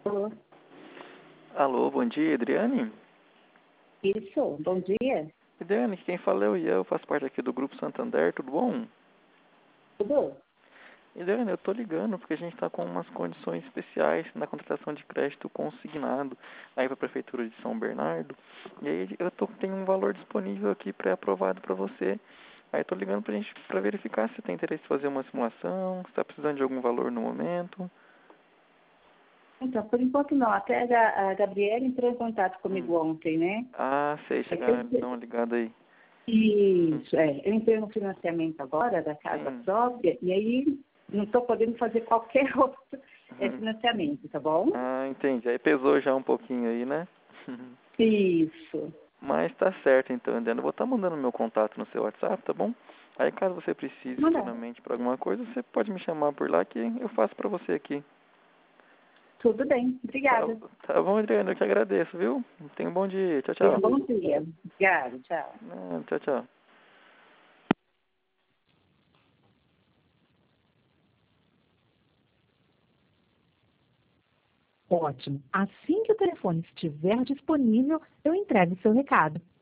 Alô? Alô, bom dia, Adriane? Isso, bom dia. Adriane, quem fala é o Ian, eu faço parte aqui do Grupo Santander, tudo bom? Tudo? Adriane, eu tô ligando porque a gente está com umas condições especiais na contratação de crédito consignado aí para a Prefeitura de São Bernardo. E aí tenho um valor disponível aqui pré-aprovado para você. Aí tô ligando para verificar se tem interesse em fazer uma simulação, se está precisando de algum valor no momento. Então, por enquanto não. Até a Gabriela entrou em contato comigo ontem, né? Ah, sei, chegar, dá uma ligada aí. Isso, eu entrei no financiamento agora da casa Sim. própria e aí não estou podendo fazer qualquer outro financiamento, tá bom? Ah, entendi. Aí pesou já um pouquinho aí, né? Isso. Mas tá certo então, Adriana. Eu vou estar mandando meu contato no seu WhatsApp, tá bom? Aí caso você precise Manda. futuramente para alguma coisa, você pode me chamar por lá que eu faço para você aqui. Tudo bem. Obrigada. Tá bom, Adriana? Eu que agradeço, viu? Tenha um bom dia. Tchau, Tenha tchau. um bom dia. Obrigada. Tchau. Tchau, tchau. Ótimo. Assim que o telefone estiver disponível, eu entrego o seu recado.